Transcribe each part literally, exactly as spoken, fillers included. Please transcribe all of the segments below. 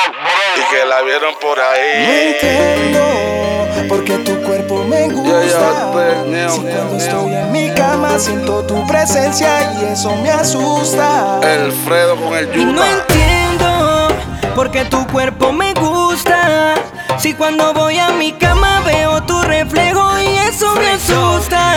y que la vieron por ahí. No entiendo porque tu cuerpo me gusta. Yeah, yeah, pues, neo, si neo, cuando neo. estoy en mi cama siento tu presencia y eso me asusta. El Fredo con el Y no Yuta. entiendo porque tu cuerpo me gusta. Si cuando voy a mi cama veo tu reflejo y eso me asusta.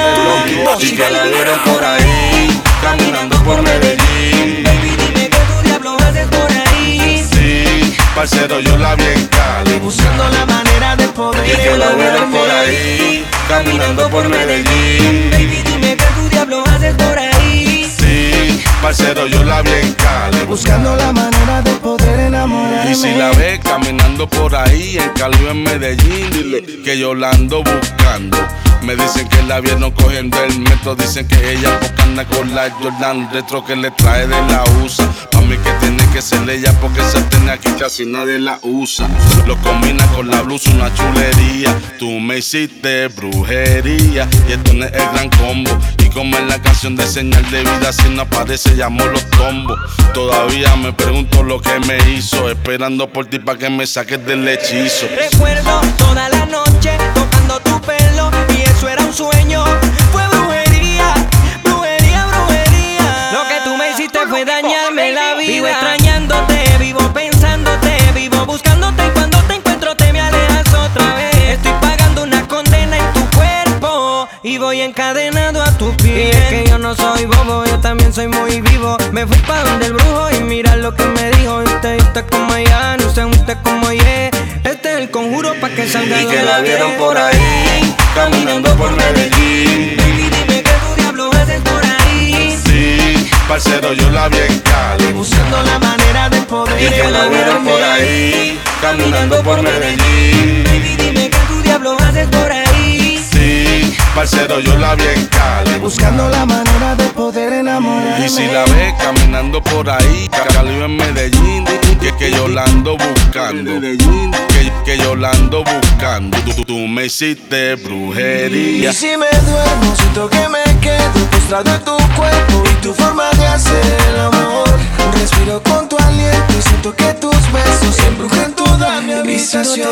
Y que la vieron por ahí, caminando por Medellín. Baby, dime que tu diablo haces por ahí. Sí, parcero, yo la vi en Cali, Buscando la manera de poder y que la vieron por ahí, caminando por Medellín. Baby, dime que tu diablo haces por ahí. Sí, parcero, yo la vi en Cali, Buscando la manera de poder enamorarme. Y si la ves caminando por ahí, en Cali o en Medellín, dile que yo la ando buscando. Me dicen que la vieron cogiendo el metro, dicen que ella porque anda con la Jordan Retro que le trae de la U S A. Pa' mí que tiene que ser ella porque esa tiene aquí casi nadie la usa. Lo combina con la blusa, una chulería. Tú me hiciste brujería y esto no es el gran combo. Y como en la canción de Señal de Vida, si no aparece llamo los tombos. Todavía me pregunto lo que me hizo, esperando por ti pa' que me saques del hechizo. Recuerdo toda la noche tocando tu pelo y eso era un sueño. Fue brujería, brujería, brujería. Lo que tú me hiciste fue dañarme la vida. Vivo extrañándote, vivo pensándote, vivo buscándote y cuando te encuentro te me alejas otra vez. Estoy pagando una condena en tu cuerpo y voy encadenado a tu piel. Y es que yo no soy bobo, yo también soy muy vivo. Me fui pa' donde el brujo y mira lo que me dijo. Usted, usted como allá, no sé usted como yeah. Este es el conjuro pa' que salga. Y que la vieron por ahí, caminando por Medellín. Baby, dime que tu diablo haces por ahí. Sí, parcero, yo la vi en Cali, Buscando la manera de poder y que la vieron por ahí, caminando por Medellín. Baby, dime que tu diablo haces por ahí. Sí, parcero, yo la vi en Cali, Buscando la manera de poder enamorarme. y si la ves caminando por ahí, Cali o en Medellín, que, que yo la ando buscando, que, que yo la ando buscando. Tú, tú, tú me hiciste brujería. Y si me duermo, siento que me quedo postrado en tu cuerpo y tu forma de hacer el amor. Respiro con tu aliento y siento que tus besos embrujan toda mi habitación.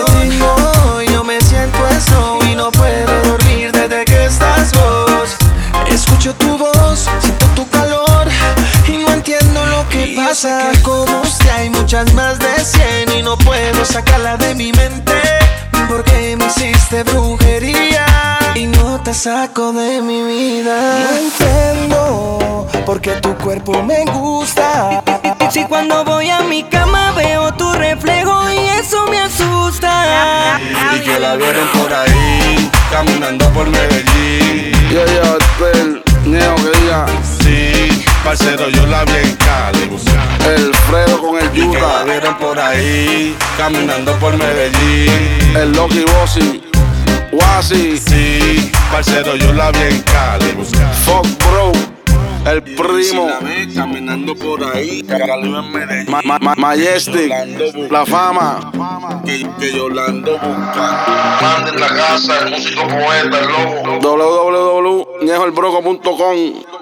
Hoy yo me siento eso y no puedo dormir desde que estás vos. Escucho tu voz, siento tu calor y no entiendo lo que pasa. Como usted hay muchas más de cien y no puedo sacarla de mi mente. Porque me hiciste brujería y no te saco de mi vida. No entiendo porque tu cuerpo me gusta. Si cuando voy a mi cama veo tu reflejo y eso me asusta. Y que la vieron por ahí, caminando por Medellín. Yo, yo, el neo que diga. Sí, parcero, yo la vi en Cali, el Fredo con el Yuta. Y que la vieron por ahí, caminando por Medellín. El Loki Bossy, Wasi. Sí, parcero, yo la vi en Cali. Fuck bro, el primo. Y si la ves caminando por ahí, Cali en Medellín. Ma ma ma Majestic, la fama. Que, que yo la ando buscando. Manden la casa, el músico poeta, el lobo. w w w punto ñejo el broco punto com